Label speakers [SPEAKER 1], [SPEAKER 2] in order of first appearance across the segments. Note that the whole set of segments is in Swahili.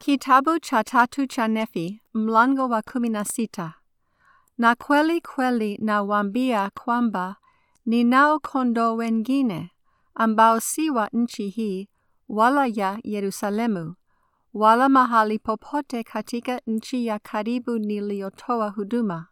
[SPEAKER 1] Kitabu cha tatu cha Nefi, mlango wa 16. Na kweli kweli nawaambia kwamba ninao kondoo wengine ambao si wa nchi hii wala ya Yerusalemu wala mahali popote katika nchi ya karibu niliyotoa huduma.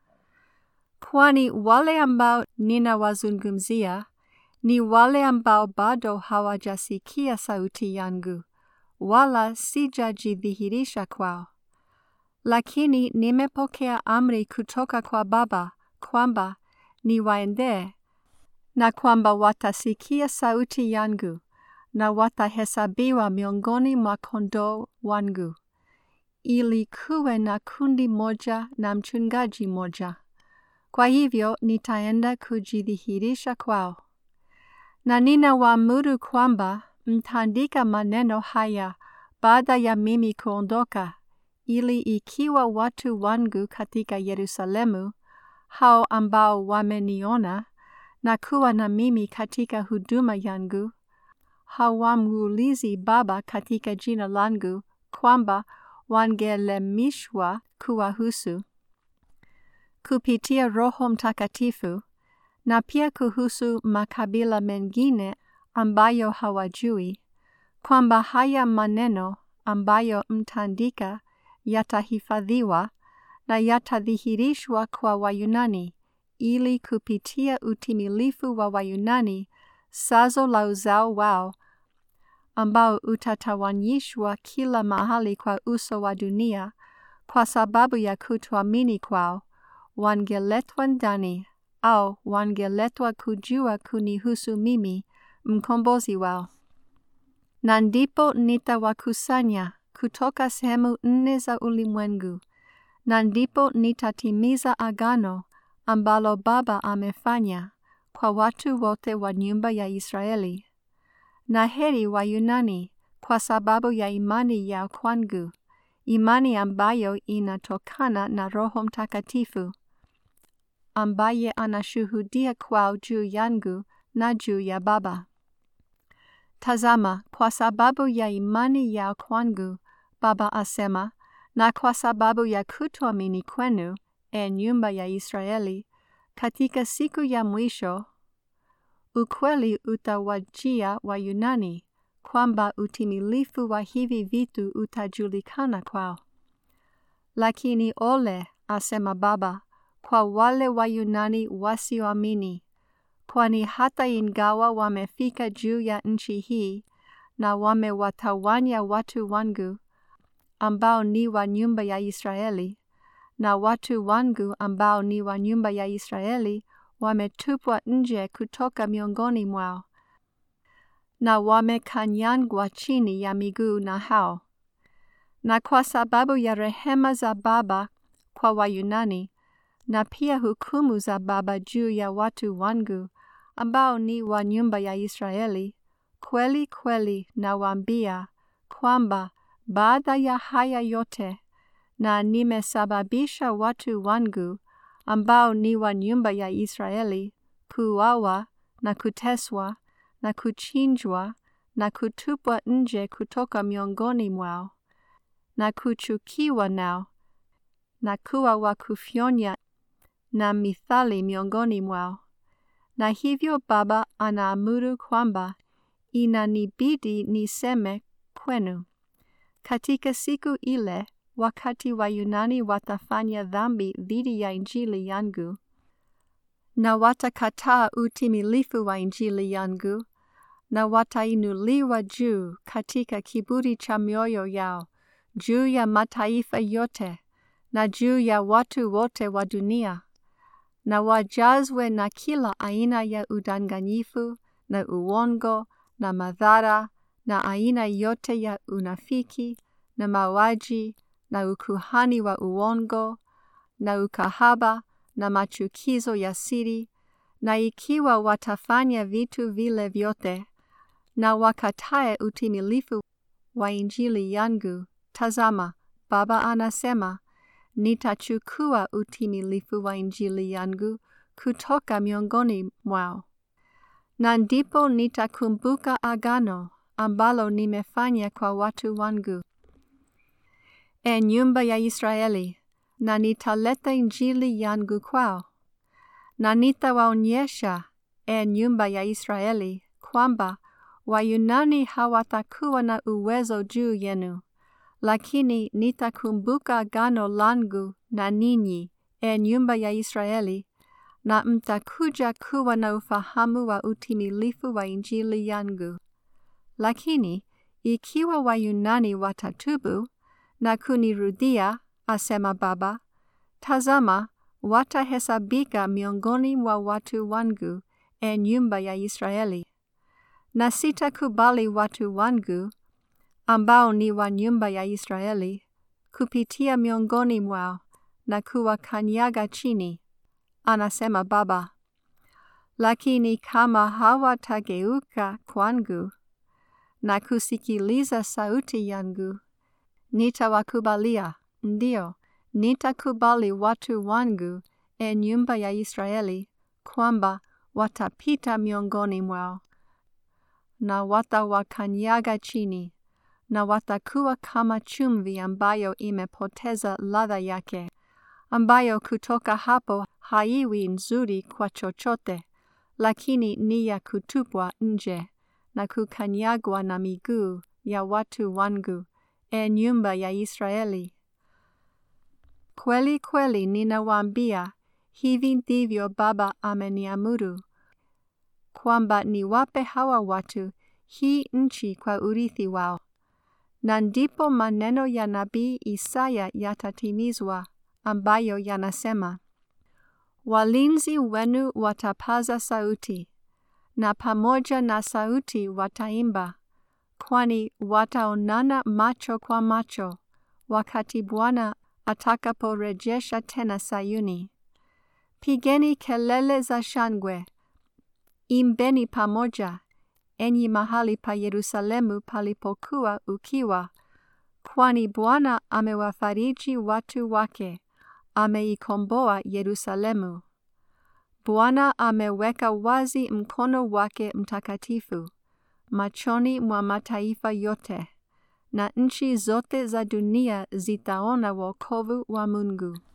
[SPEAKER 1] Kwani wale ambao ninawazungumzia ni wale ambao bado hawajasikia sauti yangu wala sijajidhihirisha kwao. Lakini nimepokea amri kutoka kwa Baba kwamba niwaendee na kwamba watasikia sauti yangu na watahesabiwa miongoni mwa kondoo wangu, ili kuwe na kundi moja na mchungaji moja. Kwa hivyo nitaenda kujidhihirisha kwao. Na ninawaamuru kwamba mtaandika maneno haya baada ya mimi kuondoka, ili ikiwa watu wangu katika Yerusalemu, hao ambao wameniona na kuwa na mimi katika huduma yangu, hawamuulizi Baba katika jina langu kwamba wangeelimishwa kuwahusu kupitia Roho Mtakatifu, na pia kuhusu makabila mengine ambayo hawajui, kwamba haya maneno ambayo mtaandika yatahifadhiwa na yatadhihirishwa kwa Wayunani, ili kupitia utimilifu wa Wayunani sazo la uzao wao ambao utatawanyishwa kila mahali kwa uso wa dunia kwa sababu ya kutoamini kwao, wangeletwa ndani au wangeletwa kujua kunihusu mimi, mkombozi wao. Na ndipo nitawakusanya kutoka sehemu 4 za ulimwengu, na ndipo nitatimiza agano ambalo Baba amefanya kwa watu wote wa nyumba ya Israeli. Na heri Wayunani kwa sababu ya imani yao kwangu, imani ambayo inatokana na Roho Mtakatifu, ambaye anashuhudia kwao juu yangu na juu ya Baba. Tazama, kwa sababu ya imani yao kwangu, Baba asema, na kwa sababu ya kutoamini kwenu, nyumba ya Israeli, katika siku ya mwisho, ukweli utawajia Wayunani, kwamba utimilifu wa hivi vitu utajulikana kwao. Lakini ole, asema Baba, kwa wale Wayunani wasioamini, kwani hata ingawa wamefika juu ya nchi hii na wamewatawanya watu wangu ambao ni wa nyumba ya Israeli, na watu wangu ambao ni wa nyumba ya Israeli wametupwa nje kutoka miongoni mwao, na wamekanyangwa chini ya miguu na hao. Na kwa sababu ya rehema za Baba kwa Wayunani, na pia hukumu za Baba juu ya watu wangu ambao ni wa nyumba ya Israeli, kweli kweli nawaambia kwamba baada ya haya yote, na nimesababisha watu wangu ambao ni wa nyumba ya Israeli kuuawa na kuteswa na kuchinjwa na kutupwa nje kutoka miongoni mwao, na kuchukiwa nao, na kuwa wa kufyonya na mithali miongoni mwao. Na hivyo Baba anaamuru kwamba inanibidi niseme kwenu, katika siku ile, wakati Wayunani watafanya dhambi dhidi ya Injili yangu, na watakataa utimilifu wa Injili yangu, na watainuliwa juu katika kiburi cha mioyo yao, juu ya mataifa yote, na juu ya watu wote wa dunia, na wajazwe na kila aina ya udanganyifu na uongo na madhara na aina yote ya unafiki na mauaji na ukuhani wa uongo na ukahaba na machukizo ya siri. Na ikiwa watafanya vitu vile vyote na wakatae utimilifu wa Injili yangu, tazama, Baba anasema, nitachukua utimilifu wa Injili yangu kutoka miongoni mwao. Na ndipo nitakumbuka agano ambalo nimefanya kwa watu wangu, nyumba ya Israeli, na nitaleta injili yangu kwao. Na nitawaonyesha, nyumba ya Israeli, kwamba Wayunani hawatakuwa na uwezo juu yenu, lakini nitakumbuka agano langu na ninyi, nyumba ya Israeli, na mtakuja kuwa na ufahamu wa utimilifu wa injili yangu. Lakini ikiwa Wayunani watatubu na kunirudia, asema Baba, tazama, watahesabika miongoni mwa watu wangu, nyumba ya Israeli. Na sitakubali watu wangu, ambao ni wa nyumba ya Israeli, kupitia miongoni mwao na kuwakanyaga chini, anasema Baba. Lakini kama hawatageuka kwangu na kusikiliza sauti yangu, nitawakubalia, ndio, nitakubali watu wangu, nyumba ya Israeli, kwamba watapita miongoni mwao, na watawakanyaga chini, na watakuwa kama chumvi ambayo imepoteza ladha yake, ambayo kutoka hapo haiwi nzuri kwa chochote, lakini ni ya kutupwa nje na kukanyagwa na miguu ya watu wangu, nyumba ya Israeli. Kweli kweli ninawaambia, hivi ndivyo Baba ameniamuru, kwamba niwape hawa watu hii nchi kwa urithi wao. Na ndipo maneno ya nabii Isaya yatatimizwa, ambayo yanasema, walinzi wenu watapaza sauti, na pamoja na sauti wataimba, kwani wataonana macho kwa macho, wakati Bwana atakaporejesha tena Sayuni. Pigeni kelele za shangwe, imbeni pamoja, enyi mahali pa Yerusalemu palipokuwa ukiwa, kwani Bwana amewafariji watu wake, ameikomboa Yerusalemu. Bwana ameweka wazi mkono wake mtakatifu machoni mwa mataifa yote, na nchi zote za dunia zitaona wokovu wa Mungu.